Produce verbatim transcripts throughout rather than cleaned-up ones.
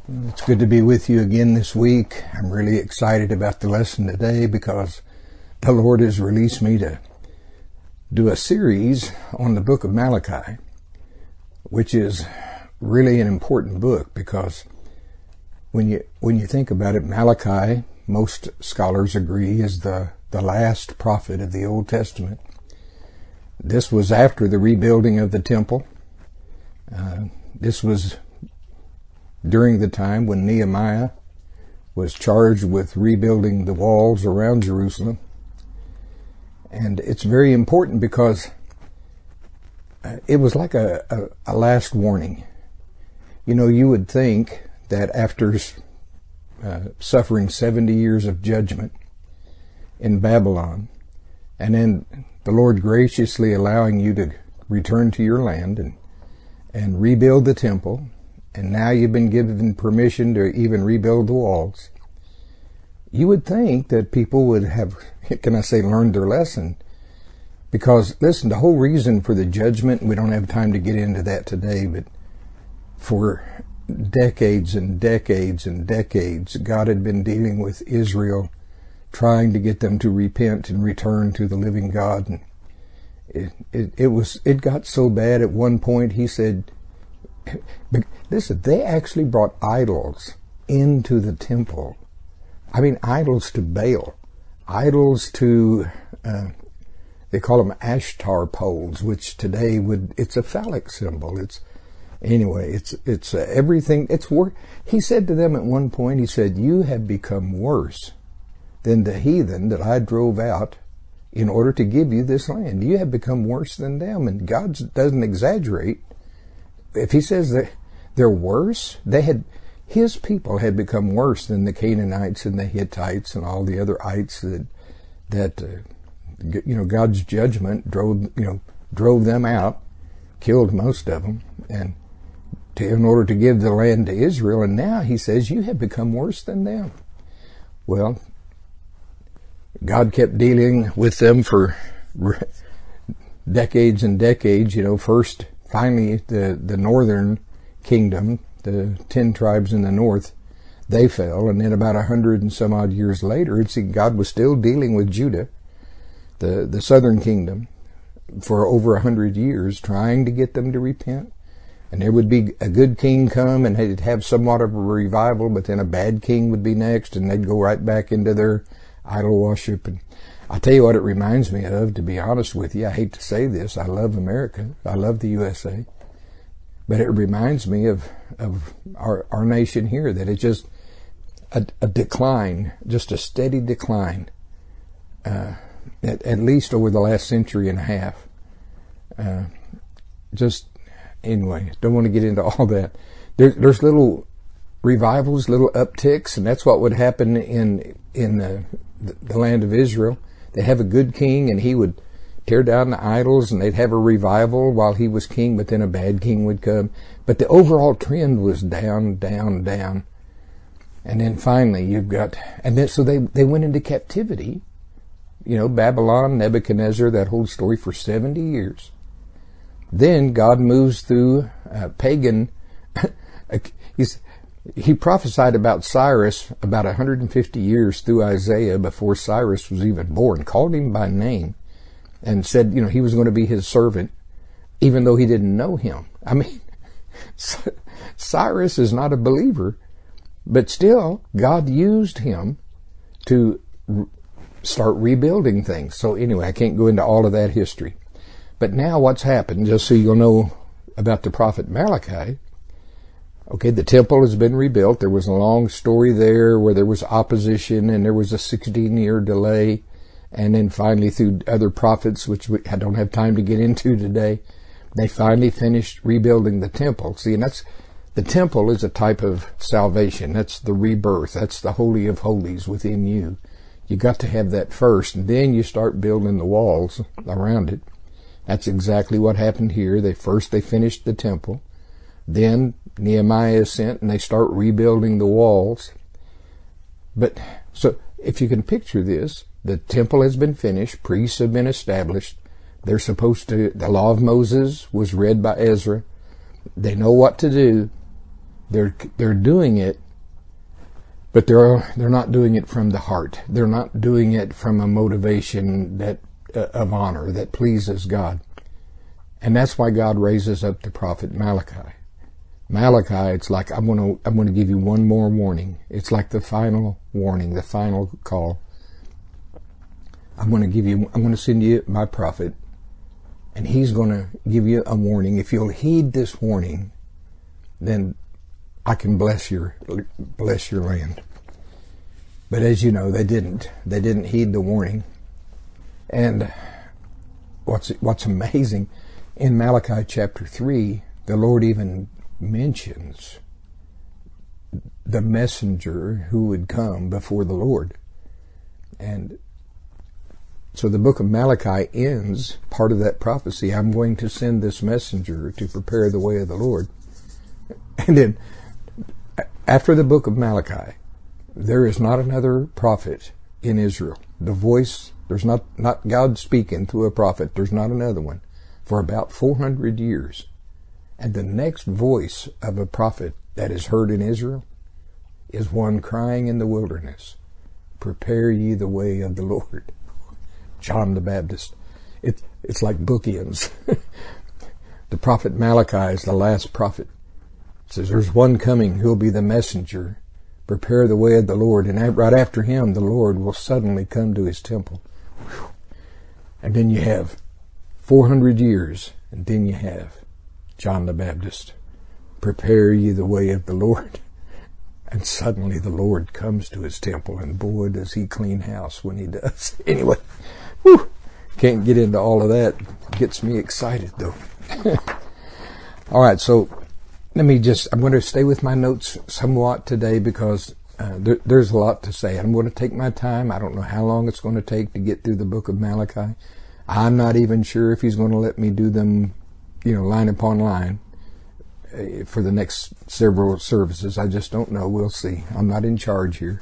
It's good to be with you again this week. I'm really excited about the lesson today because the Lord has released me to do a series on the book of Malachi, which is really an important book because when you when you think about it, Malachi, most scholars agree, is the, the last prophet of the Old Testament. This was after the rebuilding of the temple. Uh, this was during the time when Nehemiah was charged with rebuilding the walls around Jerusalem. And it's very important because it was like a, a, a last warning. You know, you would think that after uh, suffering seventy years of judgment in Babylon, and then the Lord graciously allowing you to return to your land and, and rebuild the temple, and now you've been given permission to even rebuild the walls, you would think that people would have, can I say, learned their lesson. Because, listen, the whole reason for the judgment, we don't have time to get into that today, but for decades and decades and decades, God had been dealing with Israel, trying to get them to repent and return to the living God. And it, it, it was, it got so bad at one point, he said, listen, they actually brought idols into the temple. I mean, idols to Baal, idols to, uh, they call them Ashtar poles, which today would, it's a phallic symbol. It's, anyway, it's, it's uh, everything, it's work. He said to them at one point, he said, you have become worse than the heathen that I drove out in order to give you this land. You have become worse than them. And God doesn't exaggerate. If he says that they're worse, they had, his people had become worse than the Canaanites and the Hittites and all the other ites that, that, uh, you know, God's judgment drove, you know, drove them out, killed most of them, and to, in order to give the land to Israel. And now he says, you have become worse than them. Well, God kept dealing with them for decades and decades, you know, first, finally, the, the northern kingdom, the ten tribes in the north, they fell. And then about a hundred and some odd years later, it's, God was still dealing with Judah, the, the southern kingdom, for over a hundred years, trying to get them to repent. And there would be a good king come and they'd have somewhat of a revival, but then a bad king would be next and they'd go right back into their idol worship. And I'll tell you what it reminds me of, to be honest with you. I hate to say this. I love America. I love the U S A. But it reminds me of, of our, our nation here, that it's just a, a decline, just a steady decline, uh, at, at least over the last century and a half. Uh, just, anyway, don't want to get into all that. There, there's little revivals, little upticks, and that's what would happen in, in the, the land of Israel. They'd have a good king and he would tear down the idols and they'd have a revival while he was king, but then a bad king would come. But the overall trend was down, down, down. And then finally you've got, and then so they, they went into captivity. You know, Babylon, Nebuchadnezzar, that whole story for seventy years. Then God moves through uh, pagan, he's, he prophesied about Cyrus about one hundred fifty years through Isaiah before Cyrus was even born, called him by name and said, you know, he was going to be his servant, even though he didn't know him. I mean, Cyrus is not a believer, but still God used him to re- start rebuilding things. So anyway, I can't go into all of that history. But now what's happened, just so you'll know about the prophet Malachi. Okay, the temple has been rebuilt. There was a long story there where there was opposition and there was a sixteen-year delay. And then finally, through other prophets, which we, I don't have time to get into today, they finally finished rebuilding the temple. See, and that's, the temple is a type of salvation. That's the rebirth. That's the Holy of Holies within you. You got to have that first, and then you start building the walls around it. That's exactly what happened here. They first, they finished the temple. Then Nehemiah is sent and they start rebuilding the walls. But, so, if you can picture this, the temple has been finished, priests have been established, they're supposed to, the law of Moses was read by Ezra, they know what to do, They're they're doing it, but they're they're not doing it from the heart. They're not doing it from a motivation that uh, of honor that pleases God. And that's why God raises up the prophet Malachi. Malachi, it's like, I'm going to I'm going to give you one more warning. It's like the final warning, the final call. I'm going to give you, I'm going to send you my prophet, and he's going to give you a warning. If you'll heed this warning, then I can bless your bless your land. But as you know, they didn't. They didn't heed the warning. And what's what's amazing, in Malachi chapter three, the Lord even mentions the messenger who would come before the Lord. And so the book of Malachi ends, part of that prophecy, I'm going to send this messenger to prepare the way of the Lord. And then, after the book of Malachi, there is not another prophet in Israel. The voice, there's not, not God speaking through a prophet, there's not another one for about four hundred years. And the next voice of a prophet that is heard in Israel is one crying in the wilderness, prepare ye the way of the Lord. John the Baptist. It, it's like bookends. The prophet Malachi is the last prophet. It says there's one coming who'll be the messenger. Prepare the way of the Lord. And right after him, the Lord will suddenly come to his temple. Whew. And then you have four hundred years. And then you have John the Baptist. Prepare ye the way of the Lord. And suddenly the Lord comes to his temple. And boy, does he clean house when he does. Anyway, whew, can't get into all of that. Gets me excited though. All right, so let me just, I'm going to stay with my notes somewhat today because uh, there, there's a lot to say. I'm going to take my time. I don't know how long it's going to take to get through the book of Malachi. I'm not even sure if he's going to let me do them, you know, line upon line uh, for the next several services. I just don't know. We'll see. I'm not in charge here.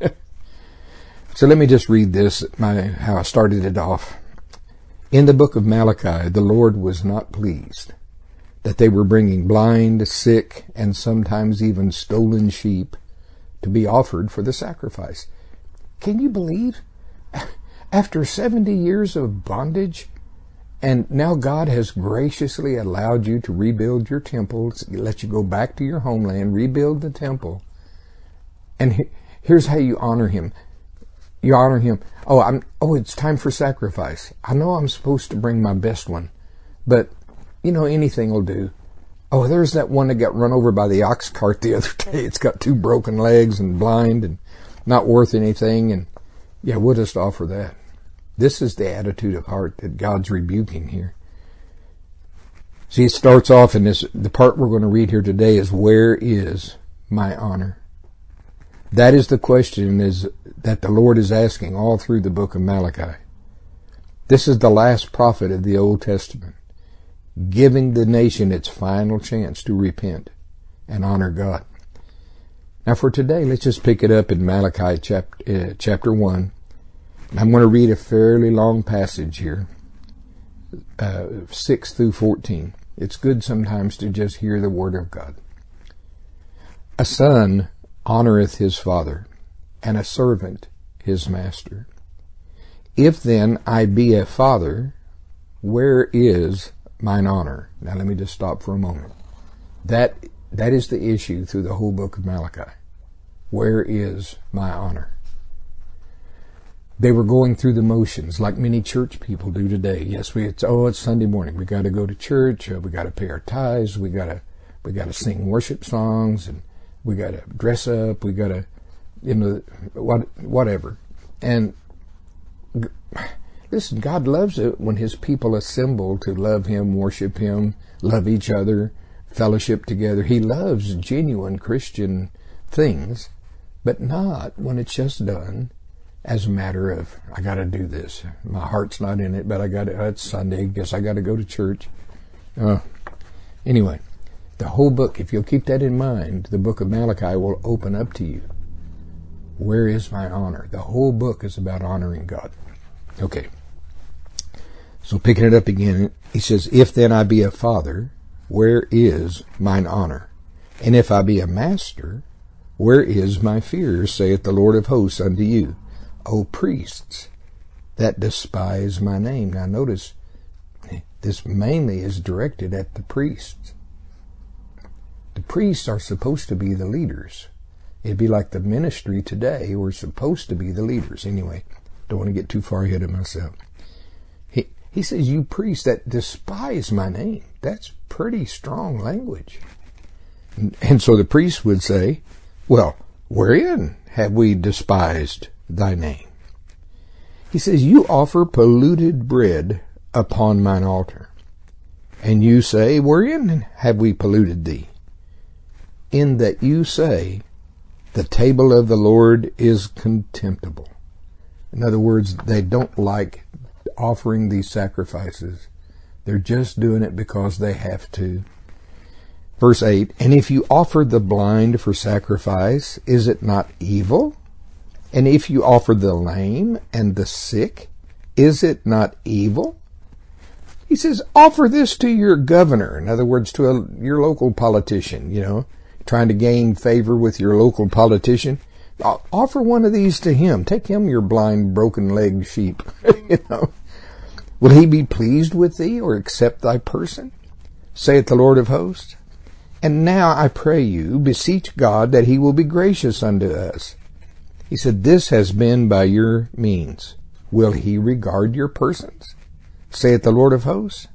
So let me just read this, my, how I started it off. In the book of Malachi, the Lord was not pleased that they were bringing blind, sick, and sometimes even stolen sheep to be offered for the sacrifice. Can you believe? After seventy years of bondage, and now God has graciously allowed you to rebuild your temple, let you go back to your homeland, rebuild the temple. And here's how you honor him. You honor him. Oh, I'm, oh, it's time for sacrifice. I know I'm supposed to bring my best one, but you know, anything will do. Oh, there's that one that got run over by the ox cart the other day. It's got two broken legs and blind and not worth anything. And yeah, we'll just offer that. This is the attitude of heart that God's rebuking here. See, it starts off in this, the part we're going to read here today is, where is my honor? That is the question is that the Lord is asking all through the book of Malachi. This is the last prophet of the Old Testament, giving the nation its final chance to repent and honor God. Now for today, let's just pick it up in Malachi chapter, uh, chapter one. I'm going to read a fairly long passage here, uh, six through fourteen. It's good sometimes to just hear the word of God. A son honoreth his father, and a servant his master. If then I be a father, where is mine honor? Now let me just stop for a moment. That that is the issue through the whole book of Malachi. Where is my honor? They were going through the motions like many church people do today. Yes, we it's oh it's Sunday morning. We got to go to church. Uh, we got to pay our tithes. We got to we got to sing worship songs, and we got to dress up. We got to, you know, what whatever. And listen, God loves it when his people assemble to love him, worship him, love each other, fellowship together. He loves genuine Christian things, but not when it's just done as a matter of, I got to do this. My heart's not in it, but I got to, it's Sunday, guess I got to go to church. Uh, anyway, the whole book, if you'll keep that in mind, the book of Malachi will open up to you. Where is my honor? The whole book is about honoring God. Okay. So picking it up again, he says, if then I be a father, where is mine honor? And if I be a master, where is my fear, saith the Lord of hosts unto you, O priests, that despise my name? Now notice, this mainly is directed at the priests. The priests are supposed to be the leaders. It'd be like the ministry today. We're supposed to be the leaders. Anyway, don't want to get too far ahead of myself. He, he says, you priests that despise my name. That's pretty strong language. And, and so the priest would say, well, wherein have we despised thy name? He says, you offer polluted bread upon mine altar. And you say, wherein have we polluted thee? In that you say, the table of the Lord is contemptible. In other words, they don't like offering these sacrifices. They're just doing it because they have to. Verse eight, and if you offer the blind for sacrifice, is it not evil? And if you offer the lame and the sick, is it not evil? He says, offer this to your governor. In other words, to a, your local politician, you know, trying to gain favor with your local politician. Offer one of these to him. Take him your blind, broken-legged sheep. You know, will he be pleased with thee or accept thy person? Saith the Lord of hosts. And now I pray you, beseech God that he will be gracious unto us. He said, this has been by your means. Will he regard your persons? Saith the Lord of hosts.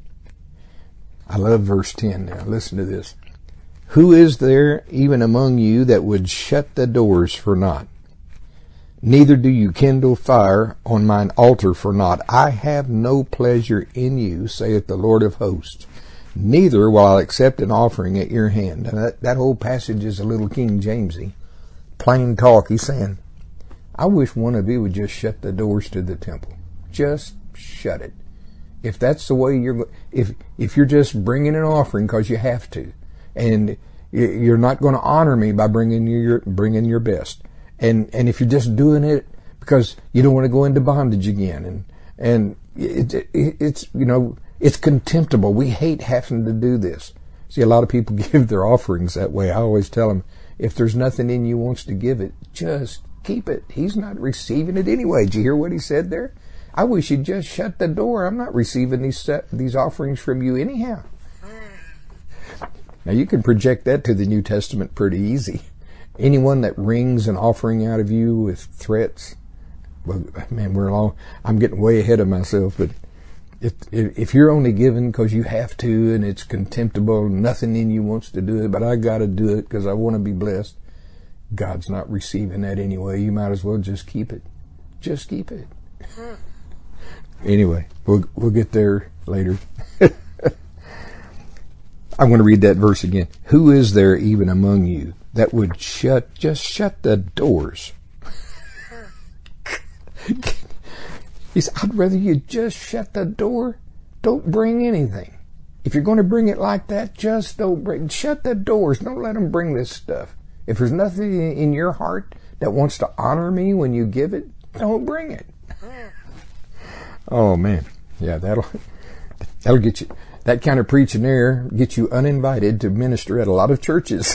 I love verse ten now. Listen to this. Who is there even among you that would shut the doors for naught? Neither do you kindle fire on mine altar for naught. I have no pleasure in you, saith the Lord of hosts. Neither will I accept an offering at your hand. And that, that whole passage is a little King Jamesy. Plain talk. He's saying, I wish one of you would just shut the doors to the temple. Just shut it. If that's the way you're, if, if you're just bringing an offering because you have to, and you're not going to honor me by bringing your, bringing your best. And, and if you're just doing it because you don't want to go into bondage again, and, and it, it, it's, you know, it's contemptible. We hate having to do this. See, a lot of people give their offerings that way. I always tell them, if there's nothing in you wants to give it, just keep it. He's not receiving it anyway. Did you hear what he said there? I wish you'd just shut the door. I'm not receiving these set, these offerings from you anyhow. Now you can project that to the New Testament pretty easy. Anyone that wrings an offering out of you with threats, well, man, we're all, I'm getting way ahead of myself, but if, if you're only giving because you have to and it's contemptible, nothing in you wants to do it, but I got to do it because I want to be blessed, God's not receiving that anyway. You might as well just keep it. Just keep it. Anyway, we'll, we'll get there later. I want to read that verse again. Who is there even among you that would shut, just shut the doors? He said, I'd rather you just shut the door. Don't bring anything. If you're going to bring it like that, just don't bring, shut the doors. Don't let them bring this stuff. If there's nothing in your heart that wants to honor me when you give it, don't bring it. Oh man. Yeah, that'll, that'll get you. That kind of preaching there gets you uninvited to minister at a lot of churches.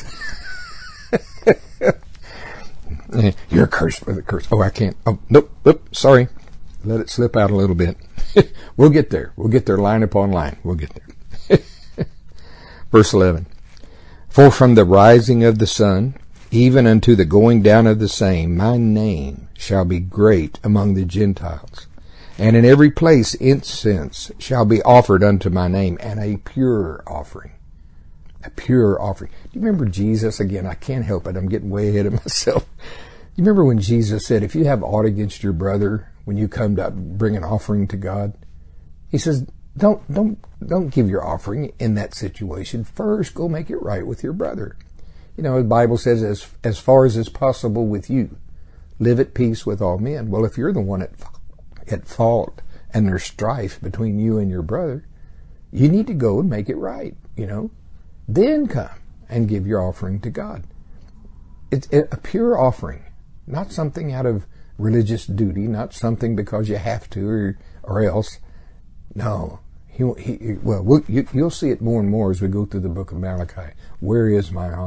You're cursed with a curse. Oh, I can't. Oh, nope, nope, sorry. Let it slip out a little bit. We'll get there. We'll get there line upon line. We'll get there. Verse eleven. For from the rising of the sun, even unto the going down of the same, my name shall be great among the Gentiles. And in every place incense shall be offered unto my name, and a pure offering. A pure offering. Do you remember Jesus? Again, I can't help it. I'm getting way ahead of myself. You remember when Jesus said, if you have aught against your brother, when you come to bring an offering to God, he says, don't, don't, don't give your offering in that situation. First, go make it right with your brother. You know, the Bible says, as, as far as is possible with you, live at peace with all men. Well, if you're the one at at fault and there's strife between you and your brother, you need to go and make it right, you know. Then come and give your offering to God. It's a pure offering, not something out of religious duty, not something because you have to or, or else. No. He, he, well, we'll you, you'll see it more and more as we go through the book of Malachi. Where is my honor?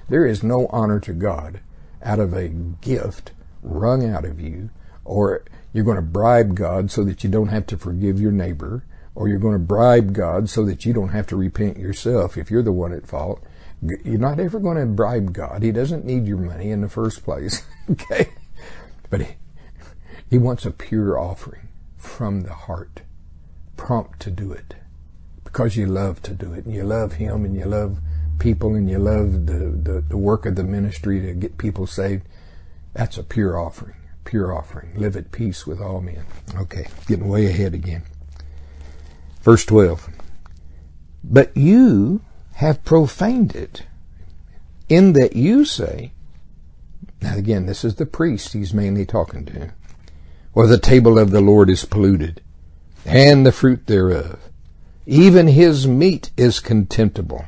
There is no honor to God out of a gift wrung out of you, or you're going to bribe God so that you don't have to forgive your neighbor, or you're going to bribe God so that you don't have to repent yourself if you're the one at fault. You're not ever going to bribe God. He doesn't need your money in the first place. Okay? But he, he wants a pure offering from the heart, prompt to do it, because you love to do it, and you love Him, and you love people, and you love the, the, the work of the ministry to get people saved. That's a pure offering, pure offering. Live at peace with all men. Okay, getting way ahead again. Verse twelve. But you have profaned it, in that you say, now again, this is the priest he's mainly talking to, or the table of the Lord is polluted, and the fruit thereof, even his meat is contemptible.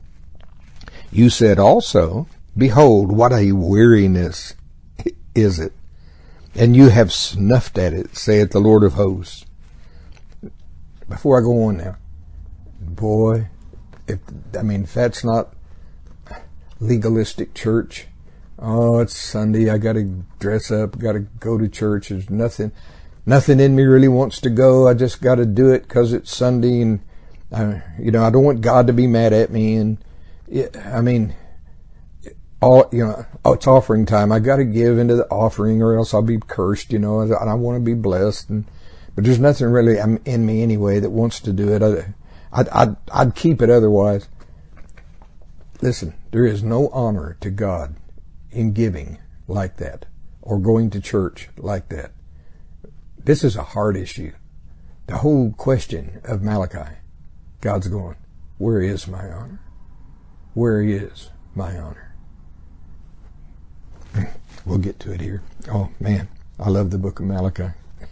You said also, behold, what a weariness is it, and you have snuffed at it, saith the Lord of hosts. Before I go on now, boy, if I mean, if that's not legalistic church, oh, it's Sunday, I got to dress up, got to go to church. There's nothing, nothing in me really wants to go. I just got to do it because it's Sunday, and I, you know, I don't want God to be mad at me. And it, I mean, all you know, oh, it's offering time. I got to give into the offering, or else I'll be cursed. You know, and I want to be blessed. And but there's nothing really in me anyway that wants to do it. I, I'd, I'd, I'd keep it otherwise. Listen, there is no honor to God in giving like that, or going to church like that. This is a hard issue. The whole question of Malachi, God's going, where is my honor? Where is my honor? We'll get to it here. Oh man, I love the book of Malachi.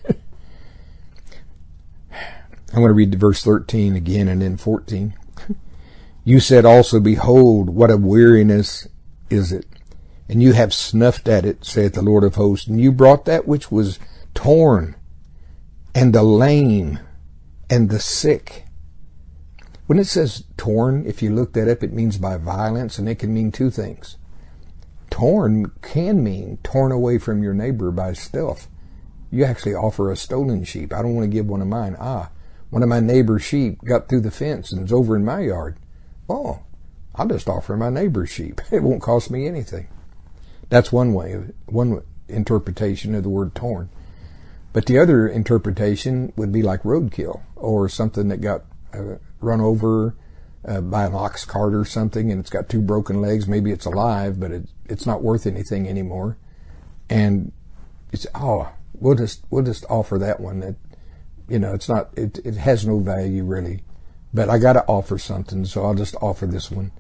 I'm going to read verse thirteen again and then fourteen. You said also, behold, what a weariness is it, and you have snuffed at it, saith the Lord of hosts, and you brought that which was torn, and the lame, and the sick. When it says torn, if you look that up, it means by violence, and it can mean two things. Torn can mean torn away from your neighbor by stealth. You actually offer a stolen sheep. I don't want to give one of mine. Ah, one of my neighbor's sheep got through the fence and is over in my yard. Oh, I'll just offer my neighbor's sheep. It won't cost me anything. That's one way, one interpretation of the word torn. But the other interpretation would be like roadkill, or something that got uh, run over uh, by an ox cart or something, and it's got two broken legs. Maybe it's alive, but it, it's not worth anything anymore. And it's, oh, we'll just we'll just offer that one. That, you know, it's not, it, it has no value really. But I got to offer something, so I'll just offer this one.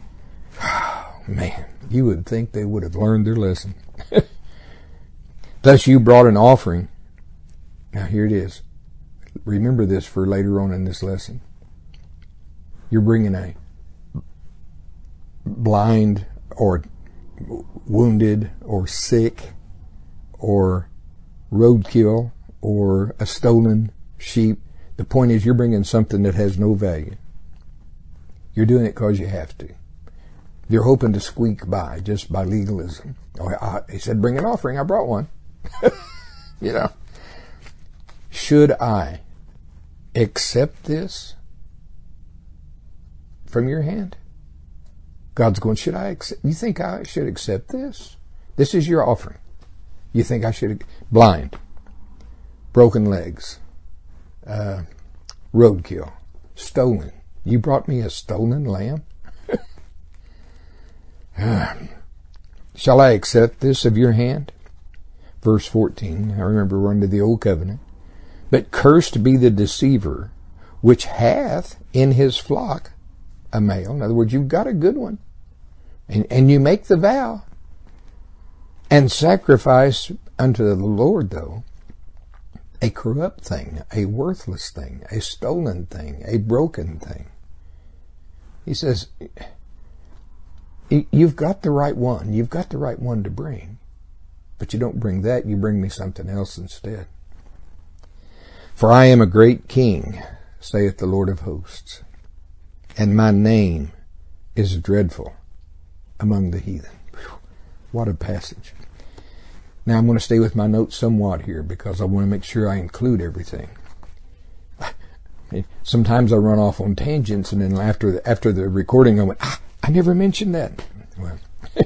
Man, you would think they would have learned their lesson. Thus you brought an offering. Now here it is. Remember this for later on in this lesson. You're bringing a blind or wounded or sick or roadkill or a stolen sheep. The point is, you're bringing something that has no value. You're doing it because you have to. You're hoping to squeak by just by legalism. Oh, I, he said, bring an offering. I brought one. You know. Should I accept this from your hand? God's going, should I accept? You think I should accept this? This is your offering. You think I should? Blind, broken legs, uh, roadkill, stolen. You brought me a stolen lamb? Shall I accept this of your hand? Verse fourteen, I remember we're under the old covenant. But cursed be the deceiver, which hath in his flock a male. In other words, you've got a good one. And, and you make the vow. And sacrifice unto the Lord, though, a corrupt thing, a worthless thing, a stolen thing, a broken thing. He says, you've got the right one. You've got the right one to bring. But you don't bring that. You bring me something else instead. For I am a great king, saith the Lord of hosts, and my name is dreadful. among the heathen. Whew, what a passage. Now I'm going to stay with my notes somewhat here because I want to make sure I include everything. Sometimes I run off on tangents, and then after the, after the recording I went, ah, I never mentioned that. Well,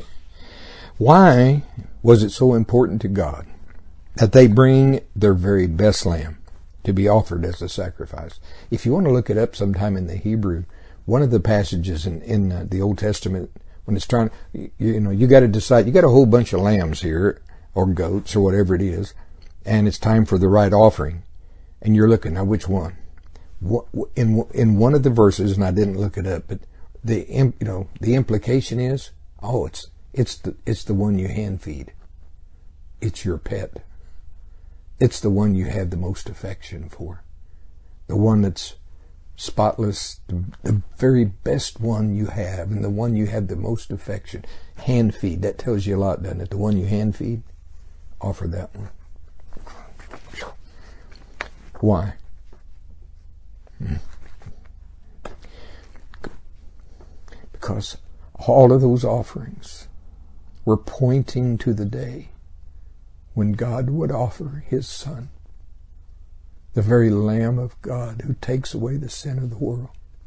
why was it so important to God that they bring their very best lamb to be offered as a sacrifice? If you want to look it up sometime in the Hebrew, one of the passages in, in uh, the Old Testament, when it's trying, you, you know, you got to decide, you got a whole bunch of lambs here, or goats, or whatever it is, and it's time for the right offering, and you're looking, now which one? In in one of the verses, and I didn't look it up, but the you know the implication is, oh, it's it's the it's the one you hand feed. It's your pet. It's the one you have the most affection for, the one that's spotless, the, the very best one you have, and the one you have the most affection. Hand feed. That tells you a lot, doesn't it? The one you hand feed, offer that one. Why? Because all of those offerings were pointing to the day when God would offer His Son, the very Lamb of God who takes away the sin of the world.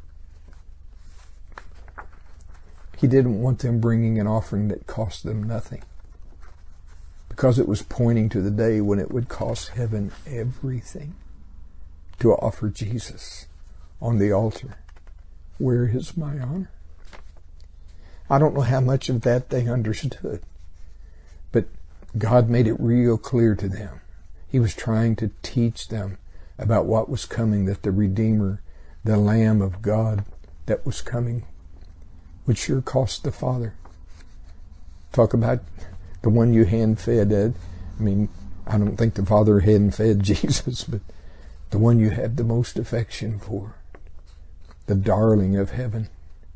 He didn't want them bringing an offering that cost them nothing, because it was pointing to the day when it would cost heaven everything to offer Jesus on the altar. Where is my honor? I don't know how much of that they understood, but God made it real clear to them. He was trying to teach them about what was coming, that the Redeemer, the Lamb of God that was coming, would sure cost the Father. Talk about the one you hand-fed, Ed. I mean, I don't think the Father hand-fed Jesus, but the one you have the most affection for, the darling of heaven.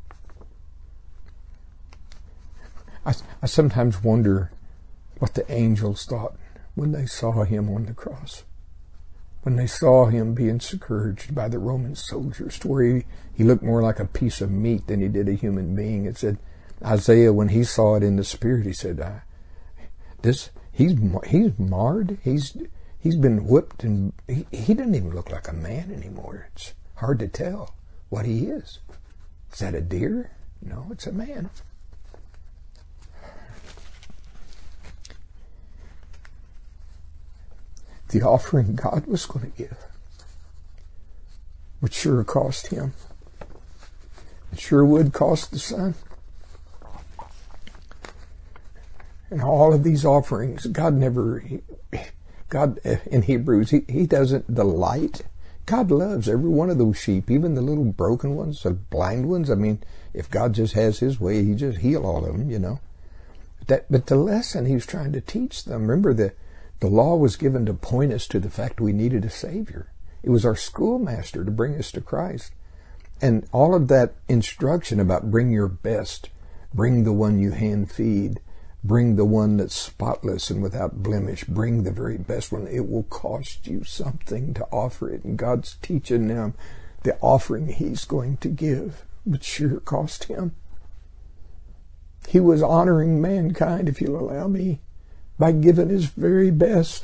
I, I sometimes wonder what the angels thought when they saw Him on the cross, when they saw Him being scourged by the Roman soldiers, to where he, he looked more like a piece of meat than he did a human being. It said, Isaiah, when he saw it in the Spirit, he said, I, "This he's he's marred. He's he's been whipped, and he, he doesn't even look like a man anymore. It's hard to tell what he is. Is that a deer? No, it's a man." The offering God was going to give would sure cost Him. It sure would cost the Son. And all of these offerings, God never, God in Hebrews, He, he doesn't delight. God loves every one of those sheep, even the little broken ones, the blind ones. I mean, if God just has His way, He just heal all of them, you know. But, that, but the lesson He was trying to teach them, remember the The law was given to point us to the fact we needed a Savior. It was our schoolmaster to bring us to Christ. And all of that instruction about bring your best, bring the one you hand feed, bring the one that's spotless and without blemish, bring the very best one. It will cost you something to offer it. And God's teaching them the offering He's going to give would sure cost Him. He was honoring mankind, if you'll allow me, by giving His very best.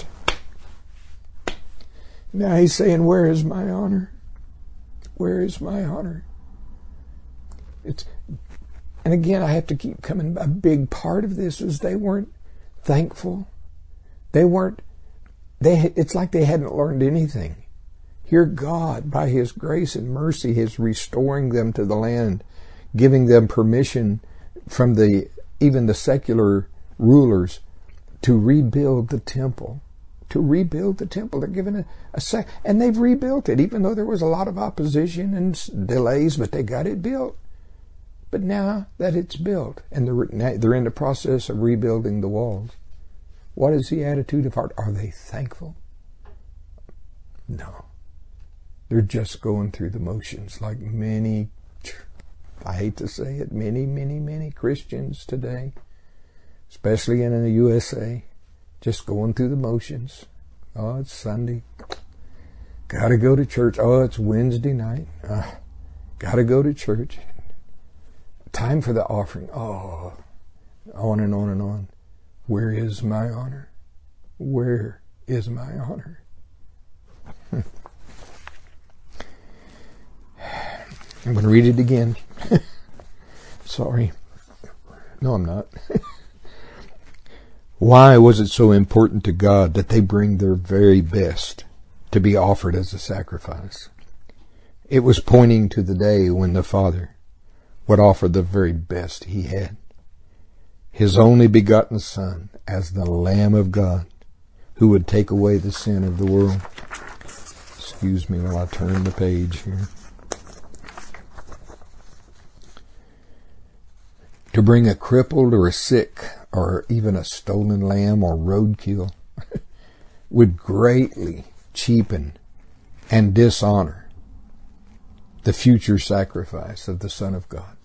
Now He's saying, where is my honor? Where is my honor? It's, and again, I have to keep coming. A big part of this is they weren't thankful. They weren't, they, it's like they hadn't learned anything. Here God, by His grace and mercy, is restoring them to the land, giving them permission from the, even the secular rulers, to rebuild the temple, to rebuild the temple. They're given a, a sec, and they've rebuilt it, even though there was a lot of opposition and delays, but they got it built. But now that it's built, and they're, they're in the process of rebuilding the walls, what is the attitude of heart? Are they thankful? No. They're just going through the motions, like many, I hate to say it, many, many, many Christians today, especially in the U S A, just going through the motions. Oh, it's Sunday. Gotta go to church. Oh, it's Wednesday night. Uh, gotta go to church. Time for the offering. Oh, On and on and on. Where is my honor? Where is my honor? I'm going to read it again. Sorry. No, I'm not. Why was it so important to God that they bring their very best to be offered as a sacrifice? It was pointing to the day when the Father would offer the very best He had. His only begotten Son as the Lamb of God who would take away the sin of the world. Excuse me while I turn the page here. To bring a crippled or a sick or even a stolen lamb or roadkill would greatly cheapen and dishonor the future sacrifice of the Son of God.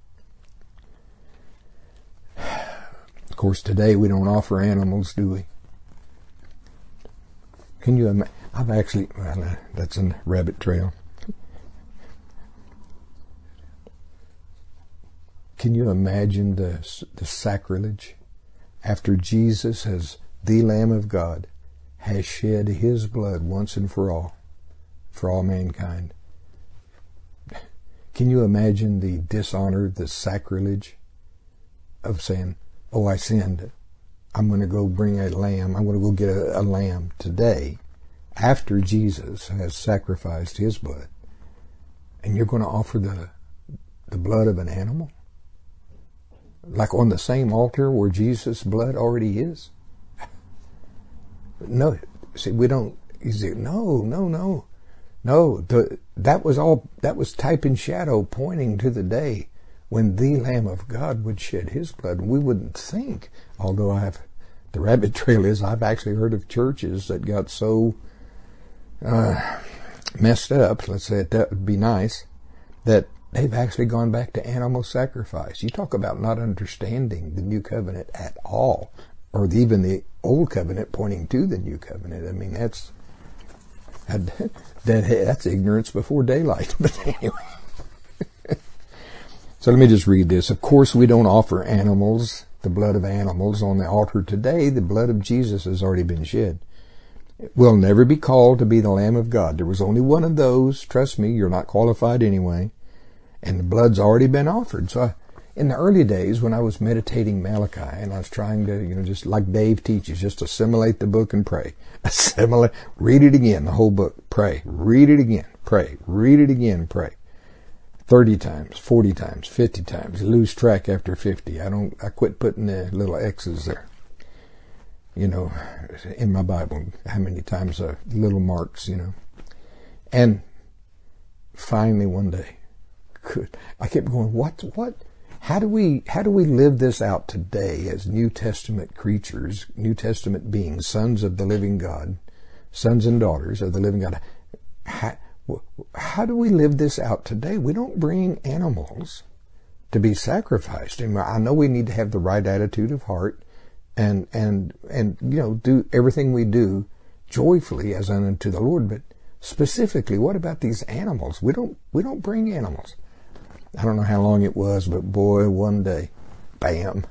Of course, today we don't offer animals, do we? Can you imagine? I've actually, well, that's a rabbit trail. Can you imagine the, the sacrilege after Jesus, as the Lamb of God, has shed His blood once and for all, for all mankind? Can you imagine the dishonor, the sacrilege of saying, oh, I sinned. I'm going to go bring a lamb. I'm going to go get a, a lamb today after Jesus has sacrificed His blood. And you're going to offer the, the blood of an animal? Like on the same altar where Jesus' blood already is? No. See, we don't, you say, no, no, no. No, the, that was all, that was type and shadow pointing to the day when the Lamb of God would shed His blood. We wouldn't think, although I have, the rabbit trail is, I've actually heard of churches that got so uh, messed up, let's say it, that would be nice, that they've actually gone back to animal sacrifice. You talk about not understanding the new covenant at all, or even the old covenant pointing to the new covenant. I mean, that's that, that's ignorance before daylight. But anyway. So let me just read this. Of course, we don't offer animals, the blood of animals, on the altar today. The blood of Jesus has already been shed. We'll never be called to be the Lamb of God. There was only one of those. Trust me, you're not qualified anyway. And the blood's already been offered. So I, in the early days when I was meditating Malachi and I was trying to, you know, just like Dave teaches, just assimilate the book and pray. Assimilate, read it again, the whole book, pray. Read it again, pray. Read it again, pray. thirty times, forty times, fifty times. Lose track after fifty. I don't, I quit putting the little X's there. You know, in my Bible, how many times uh, little marks, you know. And finally one day, good, I kept going, what, what, how do we, how do we live this out today as New Testament creatures, New Testament beings, sons of the living God, sons and daughters of the living God? How, how do we live this out today? We don't bring animals to be sacrificed. And I know we need to have the right attitude of heart and, and, and, you know, do everything we do joyfully as unto the Lord. But specifically, what about these animals? We don't, we don't bring animals. I don't know how long it was, but boy, one day, bam.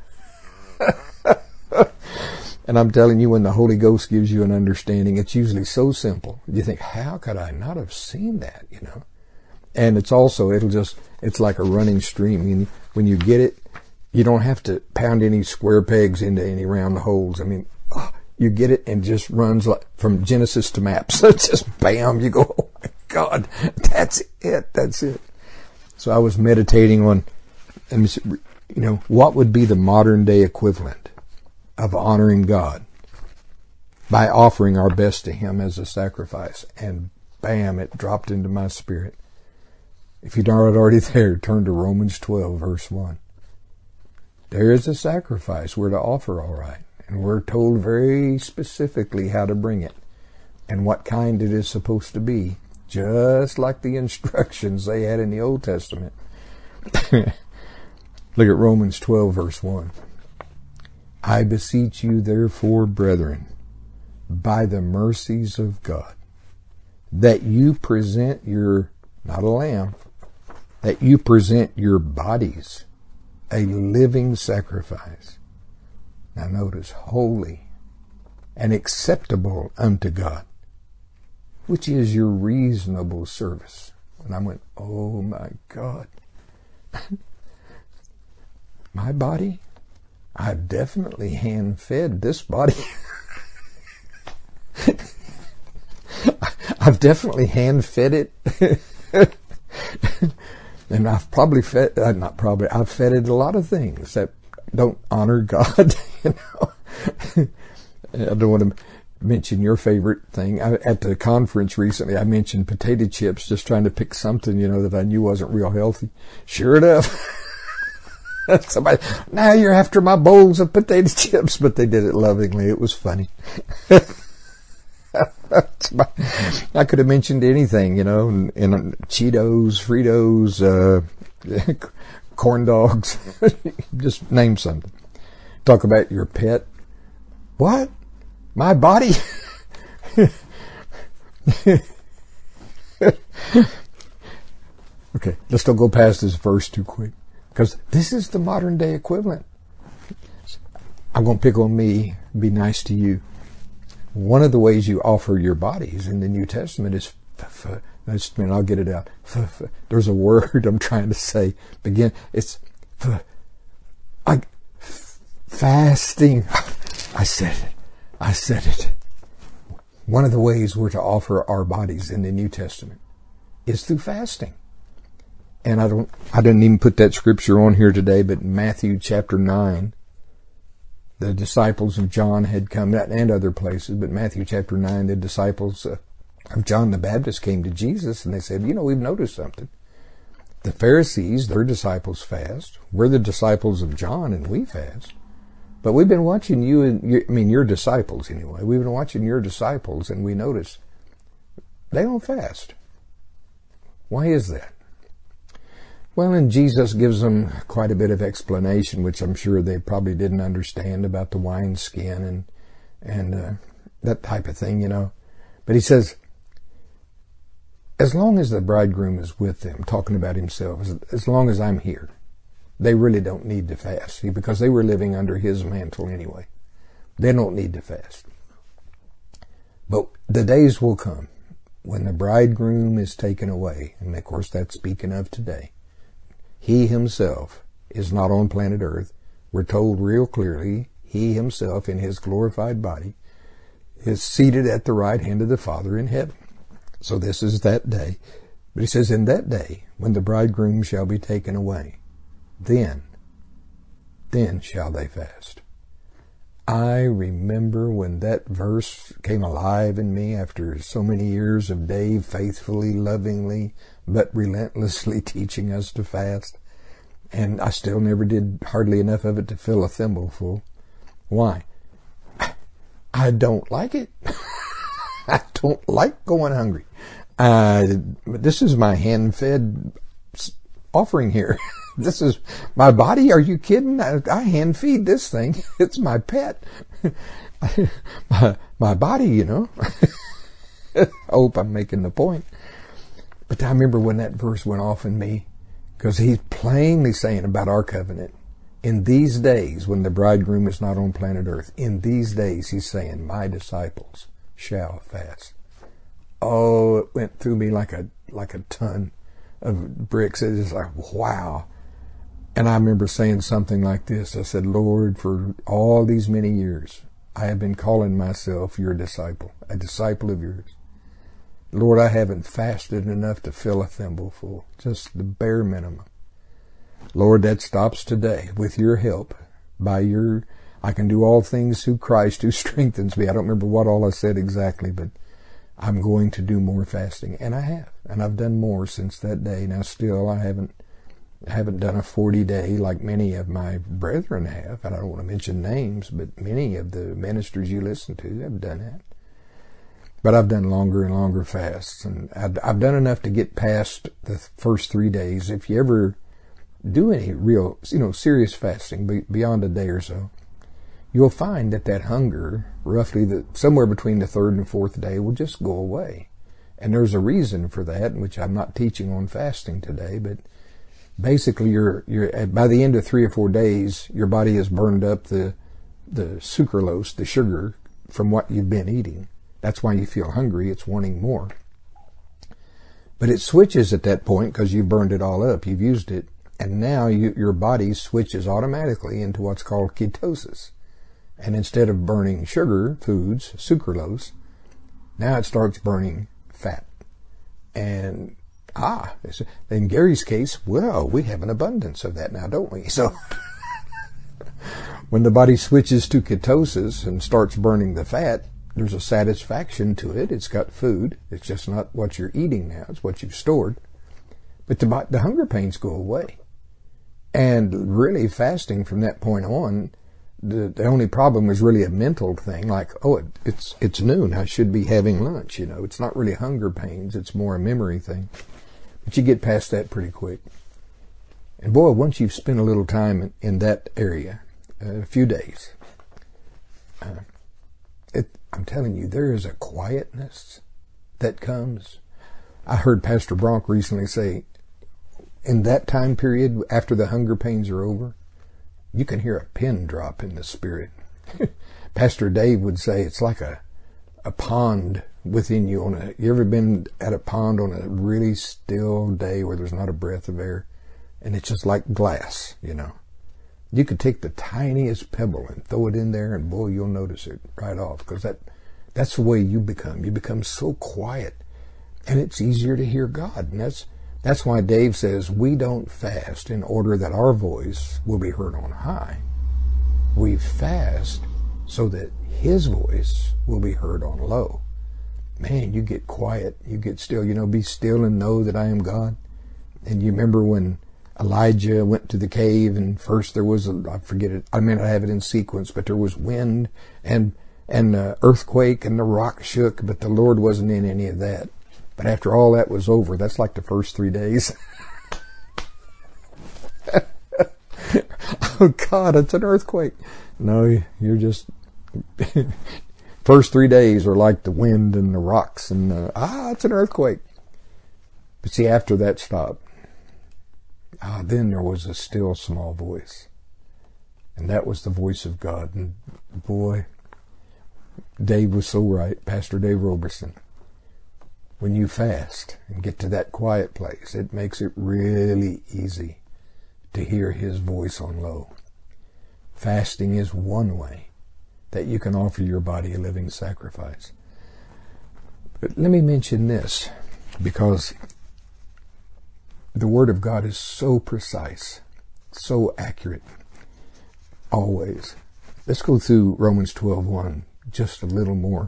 And I'm telling you, when the Holy Ghost gives you an understanding, it's usually so simple. You think, how could I not have seen that, you know? And it's also, it'll just, it's like a running stream. I mean, when you get it, you don't have to pound any square pegs into any round holes. I mean, oh, you get it and just runs like from Genesis to maps. It's just bam, you go, oh my God, that's it, that's it. So I was meditating on, you know, what would be the modern day equivalent of honoring God by offering our best to Him as a sacrifice. And bam, it dropped into my spirit. If you're not already there, turn to Romans twelve, verse one. There is a sacrifice we're to offer, all right. And we're told very specifically how to bring it and what kind it is supposed to be, just like the instructions they had in the Old Testament. Look at Romans twelve, verse one. I beseech you, therefore, brethren, by the mercies of God, that you present your, not a lamb, that you present your bodies a living sacrifice, Now notice, holy and acceptable unto God, which is your reasonable service. And I went, oh my God. My body? I've definitely hand-fed this body. I've definitely hand-fed it. And I've probably fed, uh, not probably, I've fed it a lot of things that don't honor God. You know, I don't want to mention your favorite thing. I, at the conference recently, I mentioned potato chips, just trying to pick something, you know, that I knew wasn't real healthy. Sure enough, somebody, now you're after my bowls of potato chips, but they did it lovingly. It was funny. I could have mentioned anything, you know, and, and Cheetos, Fritos, uh, corn dogs. Just name something. Talk about your pet. What? My body? Okay, let's don't go past this verse too quick, because this is the modern day equivalent. I'm going to pick on me, be nice to you. One of the ways you offer your bodies in the New Testament is, f- f- just a minute, I'll get it out. F- f- There's a word I'm trying to say. Begin. It's f- I, f- fasting. I said it. I said it. One of the ways we're to offer our bodies in the New Testament is through fasting. And I don't, I didn't even put that scripture on here today, but Matthew chapter nine, the disciples of John had come, and other places, but Matthew chapter nine, the disciples uh, of John the Baptist came to Jesus and they said, you know, we've noticed something. The Pharisees, their disciples fast. We're the disciples of John and we fast. But we've been watching you, and your, I mean your disciples anyway, we've been watching your disciples and we notice they don't fast. Why is that? Well, and Jesus gives them quite a bit of explanation, which I'm sure they probably didn't understand, about the wineskin and and uh, that type of thing, you know. But he says, as long as the bridegroom is with them, talking about himself, as, as long as I'm here, they really don't need to fast, see, because they were living under his mantle anyway. They don't need to fast. But the days will come when the bridegroom is taken away, and of course that's speaking of today. He himself is not on planet Earth. We're told real clearly, he himself in his glorified body is seated at the right hand of the Father in heaven. So this is that day. But he says, in that day, when the bridegroom shall be taken away, then, then shall they fast. I remember when that verse came alive in me after so many years of Dave faithfully, lovingly, but relentlessly teaching us to fast. And I still never did hardly enough of it to fill a thimbleful. Why? I don't like it. I don't like going hungry. Uh, this is my hand-fed offering here. This is my body. Are you kidding? I, I hand feed this thing. It's my pet. my, my body, you know. I hope I'm making the point. But I remember when that verse went off in me, because he's plainly saying about our covenant, in these days when the bridegroom is not on planet Earth, in these days he's saying, my disciples shall fast. Oh, it went through me like a like a ton of bricks. It was like, wow. And I remember saying something like this. I said, Lord, for all these many years, I have been calling myself your disciple, a disciple of yours. Lord, I haven't fasted enough to fill a thimbleful, just the bare minimum. Lord, that stops today with your help. By your, I can do all things through Christ who strengthens me. I don't remember what all I said exactly, but I'm going to do more fasting. And I have. And I've done more since that day. Now still, I haven't I haven't done a forty day like many of my brethren have. And I don't want to mention names, but many of the ministers you listen to have done that. But I've done longer and longer fasts. And I've, I've done enough to get past the first three days. If you ever do any real, you know, serious fasting beyond a day or so, you'll find that that hunger, roughly the, somewhere between the third and fourth day, will just go away. And there's a reason for that, which I'm not teaching on fasting today, but basically you're, you're, by the end of three or four days, your body has burned up the, the sucralose, the sugar, from what you've been eating. That's why you feel hungry. It's wanting more. But it switches at that point because you've burned it all up. You've used it. And now you, your body switches automatically into what's called ketosis. And instead of burning sugar foods, sucralose, now it starts burning fat. And, ah, in Gary's case, well, we have an abundance of that now, don't we? So when the body switches to ketosis and starts burning the fat, there's a satisfaction to it. It's got food. It's just not what you're eating now. It's what you've stored. But the, the hunger pains go away. And really fasting from that point on, the, the only problem was really a mental thing, like, oh, it, it's it's noon, I should be having lunch, you know. It's not really hunger pains, it's more a memory thing. But you get past that pretty quick. And boy, once you've spent a little time in, in that area, uh, a few days, uh, it, I'm telling you, there is a quietness that comes. I heard Pastor Bronk recently say, in that time period, after the hunger pains are over, you can hear a pin drop in the spirit. Pastor Dave would say it's like a a pond within you. On a, you ever been at a pond on a really still day where there's not a breath of air, and it's just like glass, you know? You could take the tiniest pebble and throw it in there, and boy, you'll notice it right off, because that that's the way you become. You become so quiet, and it's easier to hear God, and that's That's why Dave says we don't fast in order that our voice will be heard on high. We fast so that His voice will be heard on low. Man, you get quiet, you get still. You know, be still and know that I am God. And you remember when Elijah went to the cave, and first there was, a, I forget it, I may not have it in sequence, but there was wind and, and uh, earthquake, and the rock shook, but the Lord wasn't in any of that. But after all that was over, that's like the first three days. Oh God, it's an earthquake. No, you're just, first three days are like the wind and the rocks and the, ah, it's an earthquake. But see, after that stopped, ah, then there was a still small voice. And that was the voice of God. And boy, Dave was so right, Pastor Dave Roberson. When you fast and get to that quiet place, it makes it really easy to hear His voice on low. Fasting is one way that you can offer your body a living sacrifice. But let me mention this, because the Word of God is so precise, so accurate, always. Let's go through Romans twelve one just a little more.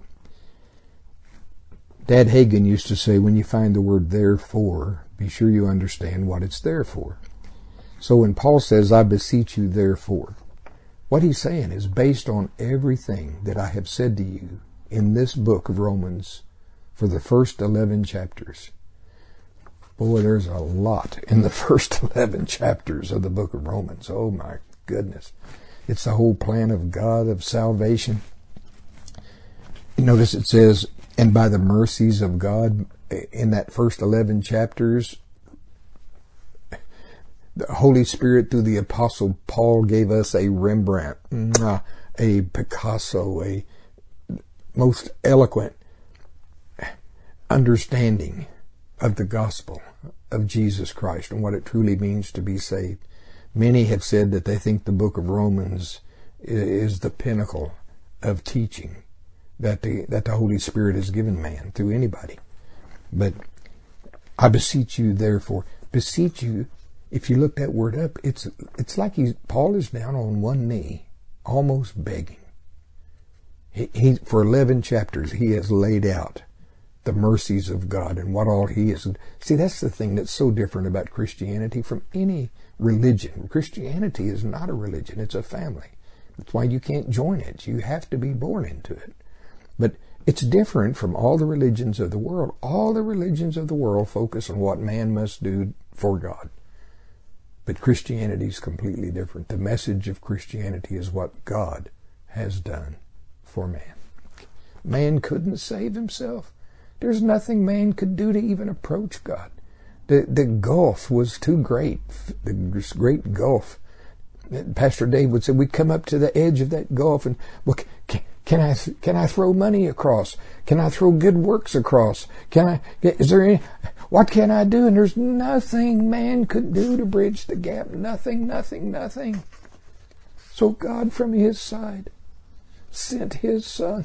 Dad Hagen used to say, when you find the word therefore, be sure you understand what it's there for. So when Paul says, I beseech you therefore, what he's saying is based on everything that I have said to you in this book of Romans for the first eleven chapters. Boy, there's a lot in the first eleven chapters of the book of Romans. Oh my goodness. It's the whole plan of God of salvation. Notice it says, and by the mercies of God, in that first eleven chapters, the Holy Spirit through the Apostle Paul gave us a Rembrandt, a Picasso, a most eloquent understanding of the gospel of Jesus Christ and what it truly means to be saved. Many have said that they think the book of Romans is the pinnacle of teaching that the that the Holy Spirit has given man through anybody. But I beseech you, therefore, beseech you. If you look that word up, it's it's like he's Paul is down on one knee, almost begging. He, he for eleven chapters he has laid out the mercies of God and what all He is. See, that's the thing that's so different about Christianity from any religion. Christianity is not a religion; it's a family. That's why you can't join it. You have to be born into it. But it's different from all the religions of the world. All the religions of the world focus on what man must do for God. But Christianity is completely different. The message of Christianity is what God has done for man. Man couldn't save himself. There's nothing man could do to even approach God. The, the gulf was too great. The great gulf Pastor Dave would say, we come up to the edge of that gulf and, well, can, can I, can I throw money across? Can I throw good works across? Can I, is there any, what can I do? And there's nothing man could do to bridge the gap. Nothing, nothing, nothing. So God from His side sent His Son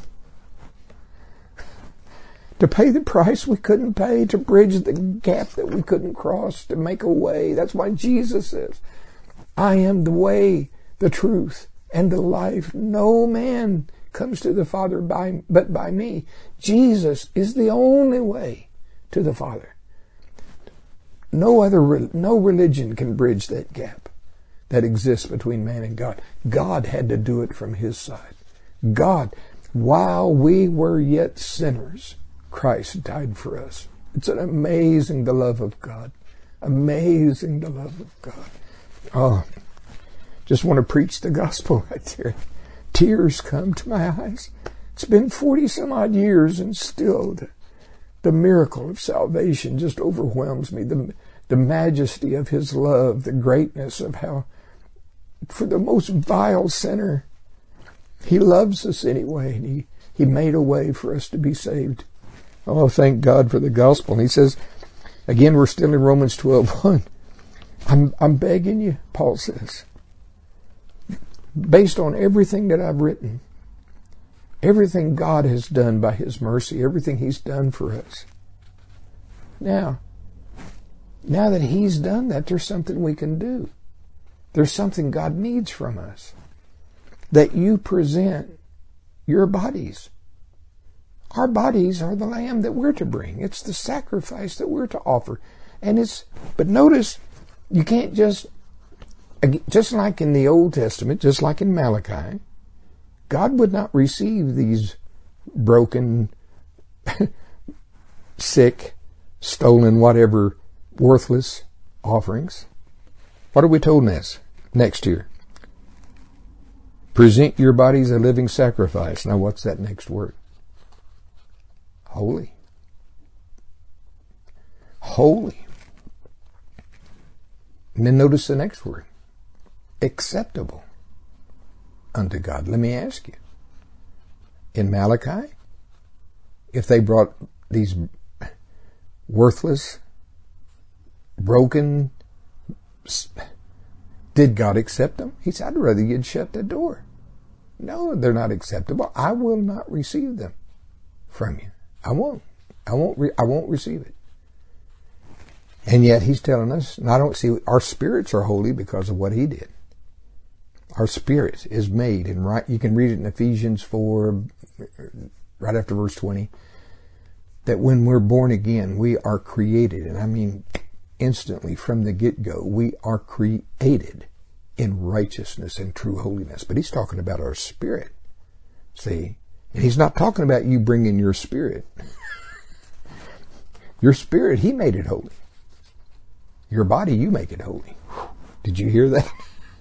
to pay the price we couldn't pay, to bridge the gap that we couldn't cross, to make a way. That's why Jesus says, I am the way, the truth, and the life. No man comes to the Father by, but by me. Jesus is the only way to the Father. No other, no religion can bridge that gap that exists between man and God. God had to do it from His side. God, while we were yet sinners, Christ died for us. It's an amazing, the love of God. Amazing, the love of God. Oh, just want to preach the gospel right there. Tears come to my eyes. It's been forty some odd years and still the, the miracle of salvation just overwhelms me. The, the majesty of His love, the greatness of how, for the most vile sinner, He loves us anyway, and He, He made a way for us to be saved. Oh, thank God for the gospel. And He says, again, we're still in Romans twelve one. I'm, I'm begging you, Paul says, based on everything that I've written, everything God has done by His mercy, everything He's done for us. Now, now that He's done that, there's something we can do. There's something God needs from us. That you present your bodies. Our bodies are the lamb that we're to bring. It's the sacrifice that we're to offer. And it's, but notice, you can't just, just like in the Old Testament, just like in Malachi, God would not receive these broken, sick, stolen, whatever, worthless offerings. What are we told next? Next here. Present your bodies a living sacrifice. Now what's that next word? Holy. Holy. And then notice the next word. Acceptable unto God. Let me ask you. In Malachi, if they brought these worthless, broken, did God accept them? He said, I'd rather you'd shut the door. No, they're not acceptable. I will not receive them from you. I won't. I won't. Re- I won't receive it. And yet He's telling us, and I don't see, our spirits are holy because of what He did. Our spirit is made, and right, you can read it in Ephesians four, right after verse twenty, that when we're born again, we are created, and I mean instantly from the get-go, we are created in righteousness and true holiness. But He's talking about our spirit. See? And He's not talking about you bringing your spirit. Your spirit, He made it holy. Your body, you make it holy. Did you hear that?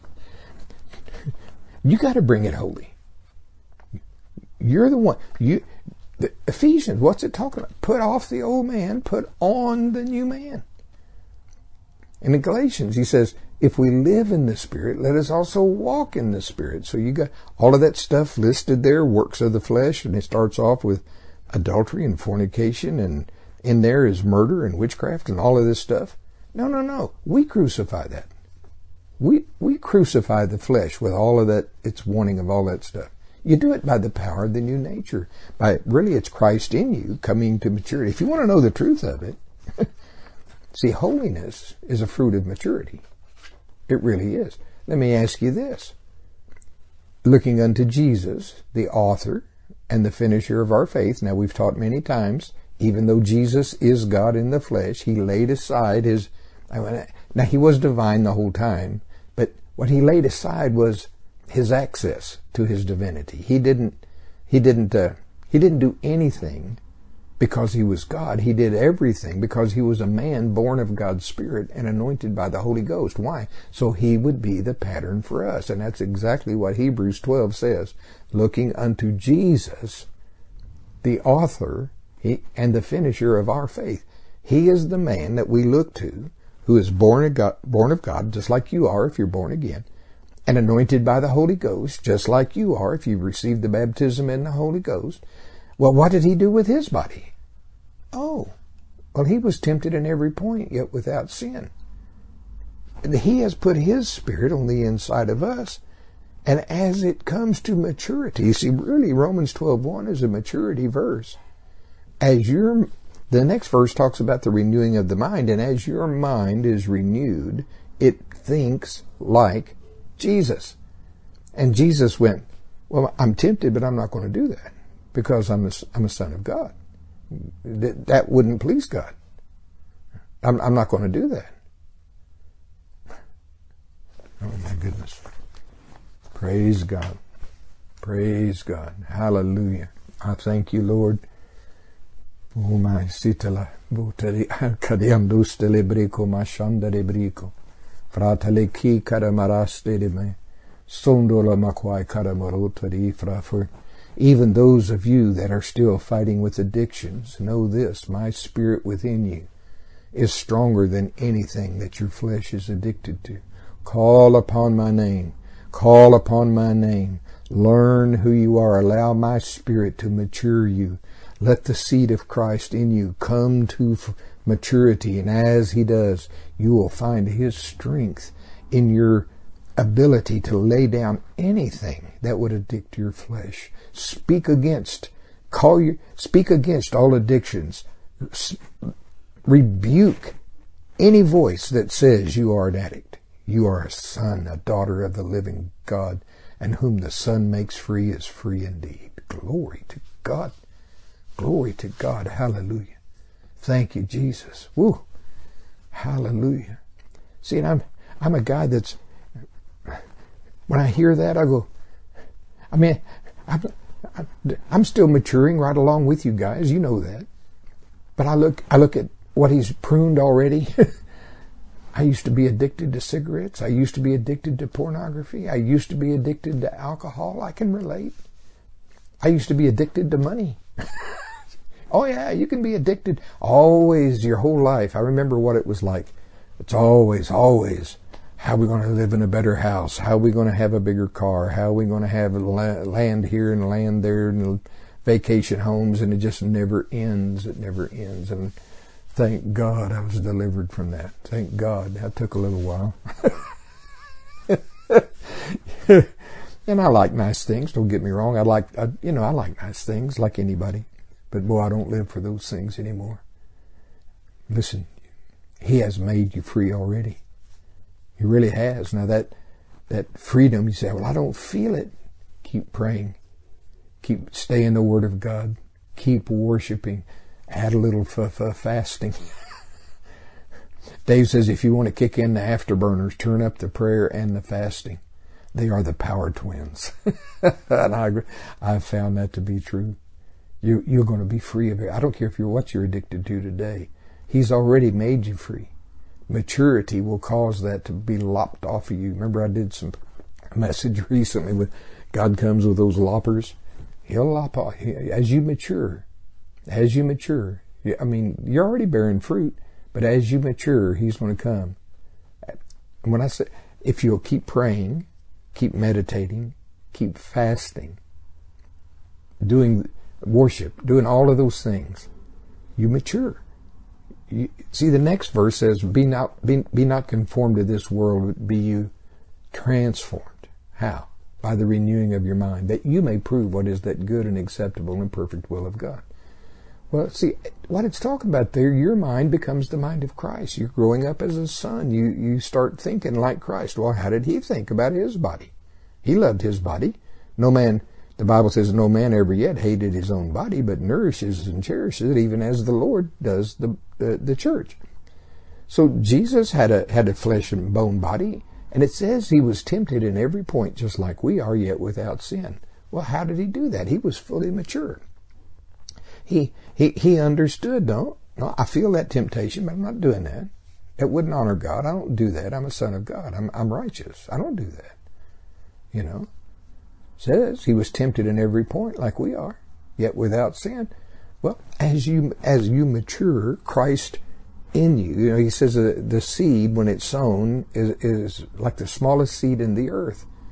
You got to bring it holy. You're the one. You, the Ephesians, what's it talking about? Put off the old man, put on the new man. And in Galatians, he says, if we live in the Spirit, let us also walk in the Spirit. So you got all of that stuff listed there, works of the flesh, and it starts off with adultery and fornication, and in there is murder and witchcraft and all of this stuff. No, no, no. We crucify that. We we crucify the flesh with all of that, its wanting of all that stuff. You do it by the power of the new nature. By really, it's Christ in you coming to maturity. If you want to know the truth of it, see, holiness is a fruit of maturity. It really is. Let me ask you this. Looking unto Jesus, the author and the finisher of our faith. Now, we've taught many times, even though Jesus is God in the flesh, He laid aside His... Now, He was divine the whole time, but what He laid aside was His access to His divinity. He didn't, he didn't, uh, he didn't do anything because He was God. He did everything because He was a man born of God's Spirit and anointed by the Holy Ghost. Why? So He would be the pattern for us. And that's exactly what Hebrews twelve says. Looking unto Jesus, the author and the finisher of our faith. He is the man that we look to, who is born of God, born of God, just like you are if you're born again. and anointed by the Holy Ghost, just like you are if you received the baptism in the Holy Ghost. Well, what did he do with his body? Oh, well, he was tempted in every point, yet without sin. He has put his Spirit on the inside of us. And as it comes to maturity, you see, really Romans twelve one is a maturity verse. As your, the next verse talks about the renewing of the mind, and as your mind is renewed, it thinks like Jesus. And Jesus went, well, I'm tempted, but I'm not going to do that because I'm a, I'm a son of God. That, that wouldn't please God. I'm, I'm not going to do that. Oh my goodness. Praise God. Praise God. Hallelujah. I thank you, Lord. Oh my sitala butari kadiandustele brico mashandere brico. Fratale ki karamaraste de me. Sondola makwai karamarotari fra. For even those of you that are still fighting with addictions, know this, my Spirit within you is stronger than anything that your flesh is addicted to. Call upon my name. Call upon my name. Learn who you are. Allow my Spirit to mature you. Let the seed of Christ in you come to maturity. And as he does, you will find his strength in your ability to lay down anything that would addict your flesh. Speak against, call you, speak against all addictions. Rebuke any voice that says you are an addict. You are a son, a daughter of the living God, and whom the Son makes free is free indeed. Glory to God. Glory to God. Hallelujah. Thank you, Jesus. Woo. Hallelujah. See, and I'm, I'm a guy that's, when I hear that, I go, I mean, I'm, I'm still maturing right along with you guys. You know that. But I look, I look at what he's pruned already. I used to be addicted to cigarettes. I used to be addicted to pornography. I used to be addicted to alcohol. I can relate. I used to be addicted to money. Oh yeah, you can be addicted always your whole life. I remember what it was like. It's always, always, how are we going to live in a better house? How are we going to have a bigger car? How are we going to have land here and land there and vacation homes? And it just never ends. It never ends. And thank God I was delivered from that. Thank God. That took a little while. And I like nice things. Don't get me wrong. I like, I, you know, I like nice things like anybody. But boy, I don't live for those things anymore. Listen, he has made you free already. He really has. Now that, that freedom, you say, well, I don't feel it. Keep praying. Keep, stay in the Word of God. Keep worshiping. Add a little f- f- fasting. Dave says if you want to kick in the afterburners, turn up the prayer and the fasting. They are the power twins. And I agree. I've found that to be true. You, you're going to be free of it. I don't care if you're what you're addicted to today. He's already made you free. Maturity will cause that to be lopped off of you. Remember I did some message recently with God comes with those loppers. He'll lop off. As you mature, as you mature, I mean, you're already bearing fruit, but as you mature, he's going to come. And when I say, if you'll keep praying, keep meditating, keep fasting, doing worship, doing all of those things, you mature. You, see, the next verse says, be not, be, be not conformed to this world, but be you transformed. How? By the renewing of your mind, that you may prove what is that good and acceptable and perfect will of God. Well, see, what it's talking about there, your mind becomes the mind of Christ. You're growing up as a son. You, you start thinking like Christ. Well, how did he think about his body? He loved his body. No man, the Bible says, no man ever yet hated his own body, but nourishes and cherishes it, even as the Lord does the, the, the church. So Jesus had a, had a flesh and bone body, and it says he was tempted in every point, just like we are, yet without sin. Well, how did he do that? He was fully mature. He, he, he understood, no, no, I feel that temptation, but I'm not doing that. It wouldn't honor God. I don't do that. I'm a son of God. I'm, I'm righteous. I don't do that. You know, it says he was tempted in every point like we are, yet without sin. Well, as you, as you mature, Christ in you, you know, he says uh, the seed, when it's sown, is, is like the smallest seed in the earth.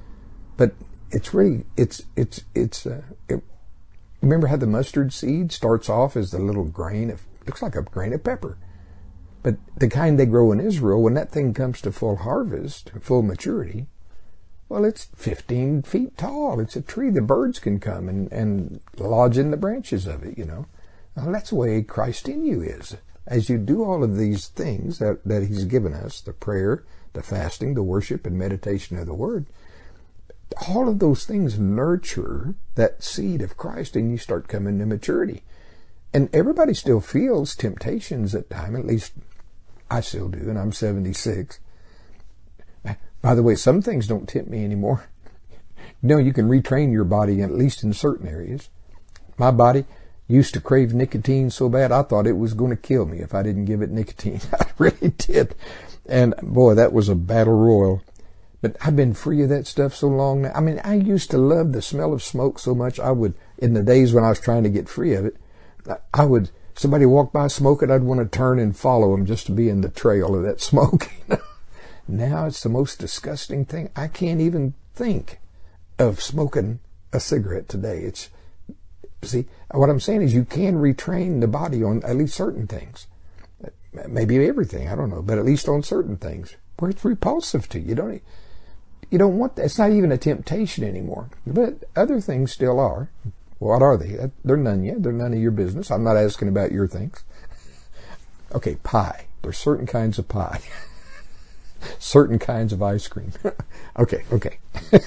But it's really, it's, it's, it's, uh, it, remember how the mustard seed starts off as the little grain of, looks like a grain of pepper. But the kind they grow in Israel, when that thing comes to full harvest, full maturity, well, it's fifteen feet tall. It's a tree. The birds can come and, and lodge in the branches of it, you know. Well, that's the way Christ in you is. As you do all of these things that, that He's given us, the prayer, the fasting, the worship, and meditation of the Word, all of those things nurture that seed of Christ, and you start coming to maturity. And everybody still feels temptations at times, at least I still do, and I'm seventy-six. By the way, some things don't tempt me anymore. You know, you can retrain your body, at least in certain areas. My body used to crave nicotine so bad, I thought it was going to kill me if I didn't give it nicotine. I really did. And boy, that was a battle royal. But I've been free of that stuff so long now. I mean, I used to love the smell of smoke so much. I would, in the days when I was trying to get free of it, I would, somebody walked by smoking, I'd want to turn and follow them just to be in the trail of that smoke. Now it's the most disgusting thing. I can't even think of smoking a cigarette today. It's, see, what I'm saying is you can retrain the body on at least certain things. Maybe everything, I don't know, but at least on certain things where it's repulsive to you. You don't, you don't want that. It's not even a temptation anymore. But other things still are. What are they? They're none yet. They're none of your business. I'm not asking about your things. Okay, pie. There's certain kinds of pie. Certain kinds of ice cream. okay, okay.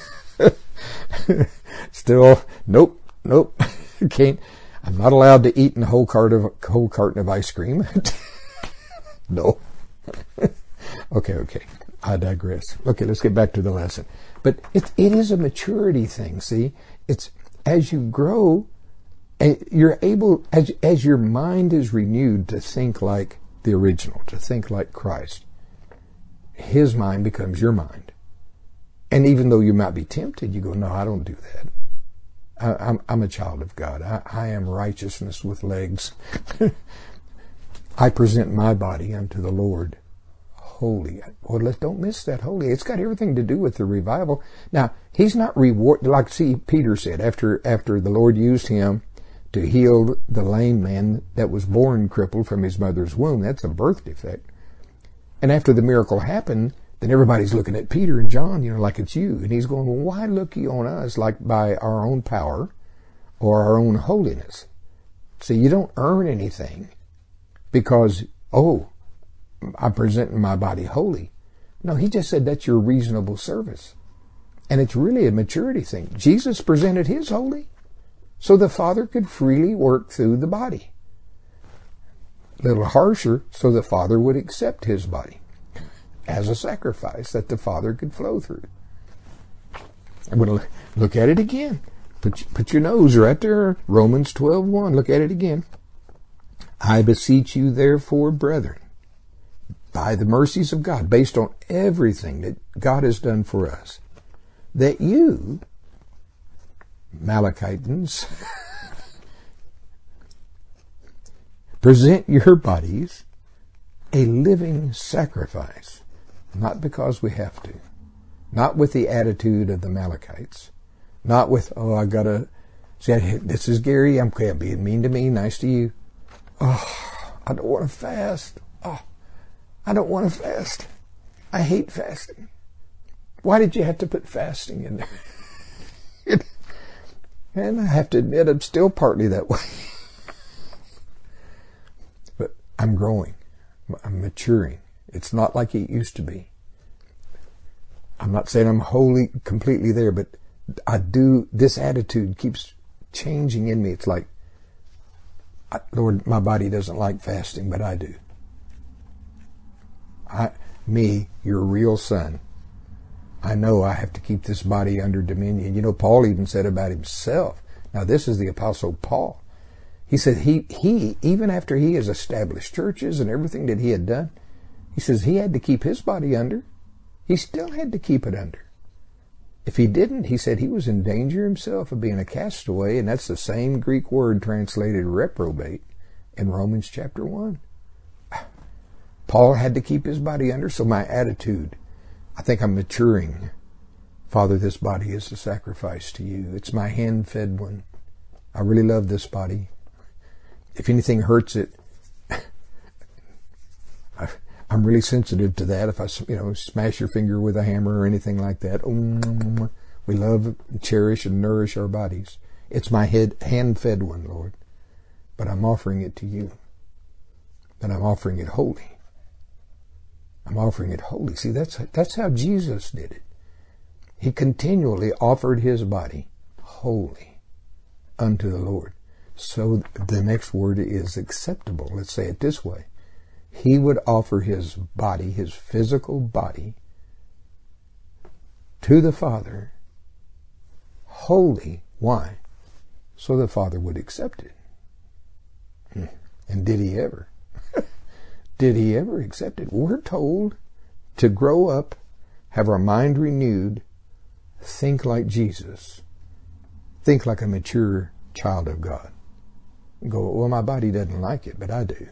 Still, nope, nope. Can't. I'm not allowed to eat in a whole carton of whole carton of ice cream. No. okay, okay. I digress. Okay, let's get back to the lesson. But it it is a maturity thing. See, it's as you grow, you're able as as your mind is renewed to think like the original, to think like Christ. His mind becomes your mind. And even though you might be tempted, you go, no, I don't do that. I, I'm, I'm a child of God. I, I am righteousness with legs. I present my body unto the Lord holy. Well, let's don't miss that holy. It's got everything to do with the revival. Now, He's not reward, like see Peter said, after, after the Lord used him to heal the lame man that was born crippled from his mother's womb. That's a birth defect. And after the miracle happened, then everybody's looking at Peter and John, you know, like it's you. And he's going, well, why look ye on us like by our own power or our own holiness? See, you don't earn anything because, oh, I'm presenting my body holy. No, He just said that's your reasonable service. And it's really a maturity thing. Jesus presented His holy so the Father could freely work through the body. A little harsher, so the Father would accept His body as a sacrifice that the Father could flow through. I'm going to look at it again. Put, put your nose right there. Romans twelve one. Look at it again. I beseech you, therefore, brethren, by the mercies of God, based on everything that God has done for us, that you, Malachitans, present your bodies a living sacrifice, not because we have to, not with the attitude of the Malachites, not with, oh, I gotta, see, this is Gary, I'm being mean to me, nice to you. Oh, I don't want to fast. Oh, I don't want to fast. I hate fasting. Why did you have to put fasting in there? And I have to admit, I'm still partly that way. But I'm growing. I'm maturing. It's not like it used to be. I'm not saying I'm wholly, completely there, but I do, this attitude keeps changing in me. It's like, Lord, my body doesn't like fasting, but I do. I, me, your real son, I know I have to keep this body under dominion. You know, Paul even said about himself. Now, this is the Apostle Paul. He said he, he, even after he has established churches and everything that he had done, he says he had to keep his body under. He still had to keep it under. If he didn't, he said he was in danger himself of being a castaway, and that's the same Greek word translated reprobate in Romans chapter one. Paul had to keep his body under, so my attitude, I think I'm maturing Father, this body is a sacrifice to you. It's my hand-fed one. I really love this body. If anything hurts it, I, I'm really sensitive to that. If I, you know, smash your finger with a hammer or anything like that, oh, we love, cherish, and nourish our bodies. It's my head, hand-fed one, Lord. But I'm offering it to you. And I'm offering it holy. I'm offering it holy. See, that's that's how Jesus did it. He continually offered his body holy unto the Lord. So the next word is acceptable. Let's say it this way. He would offer his body, his physical body, to the Father, holy. Why? So the Father would accept it. And did he ever? Did he ever accept it? We're told to grow up, have our mind renewed, think like Jesus, think like a mature child of God. Go, well, my body doesn't like it, but I do.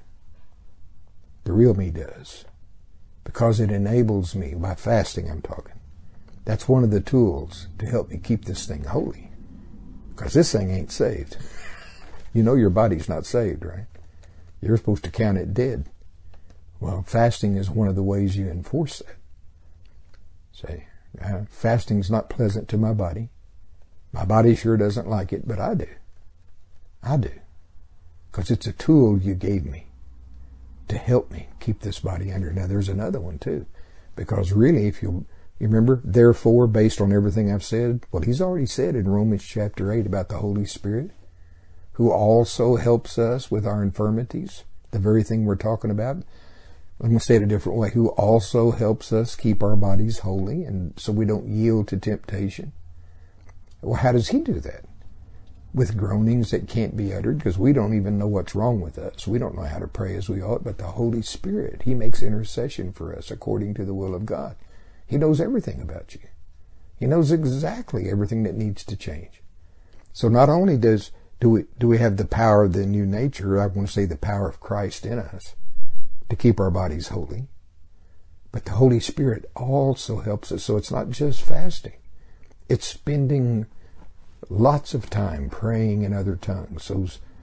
The real me does. Because it enables me, by fasting I'm talking. That's one of the tools to help me keep this thing holy. Because this thing ain't saved. You know your body's not saved, right? You're supposed to count it dead. Well, fasting is one of the ways you enforce that. Say, uh, fasting's not pleasant to my body. My body sure doesn't like it, but I do. I do. Because it's a tool you gave me to help me keep this body under. Now, there's another one, too. Because really, if you you remember, therefore, based on everything I've said, well, he's already said in Romans chapter eight about the Holy Spirit, who also helps us with our infirmities, the very thing we're talking about. I'm going to say it a different way, who also helps us keep our bodies holy and so we don't yield to temptation. Well, how does he do that? With groanings that can't be uttered, because we don't even know what's wrong with us. We don't know how to pray as we ought, but the Holy Spirit, he makes intercession for us according to the will of God. He knows everything about you. He knows exactly everything that needs to change. So not only does do we do we have the power of the new nature, I want to say the power of Christ in us, to keep our bodies holy, but the Holy Spirit also helps us. So it's not just fasting. It's spending lots of time praying in other tongues. So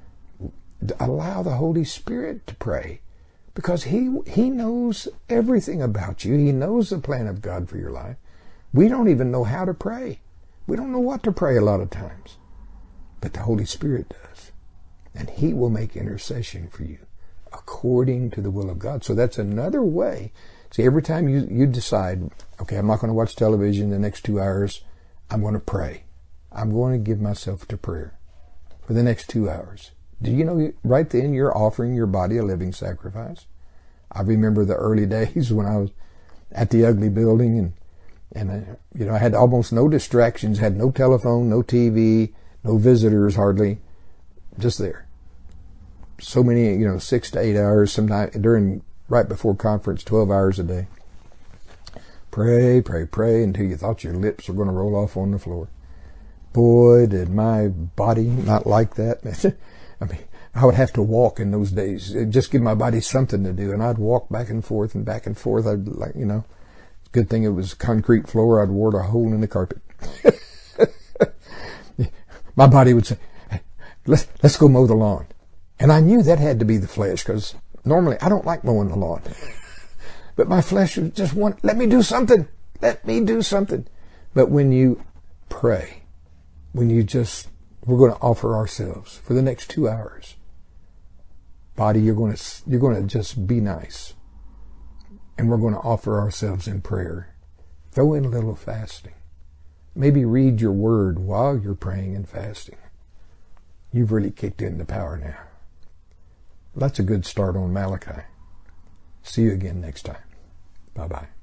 allow the Holy Spirit to pray, because he he knows everything about you. He knows the plan of God for your life. We don't even know how to pray. We don't know what to pray a lot of times. But the Holy Spirit does. And he will make intercession for you according to the will of God. So that's another way. See, every time you, you decide, okay, I'm not going to watch television the next two hours. I'm going to pray. I'm going to give myself to prayer for the next two hours. Do you know, right then you're offering your body a living sacrifice? I remember the early days when I was at the Ugly Building, and, and uh, you know, I had almost no distractions, had no telephone, no T V, no visitors hardly, just there. So many, you know, six to eight hours, sometimes during, right before conference, twelve hours a day. Pray, pray, pray until you thought your lips were going to roll off on the floor. Boy, did my body not like that. I mean, I would have to walk in those days. It'd just give my body something to do, and I'd walk back and forth and back and forth. I'd like, you know, good thing it was concrete floor. I'd wore a hole in the carpet. My body would say, hey, let's, let's go mow the lawn. And I knew that had to be the flesh, because normally I don't like mowing the lawn. But my flesh was just want, let me do something. Let me do something. But when you pray, when you just, we're going to offer ourselves for the next two hours. Body, you're going to, you're going to just be nice. And we're going to offer ourselves in prayer. Throw in a little fasting. Maybe read your word while you're praying and fasting. You've really kicked in the power now. That's a good start on Malachi. See you again next time. Bye-bye.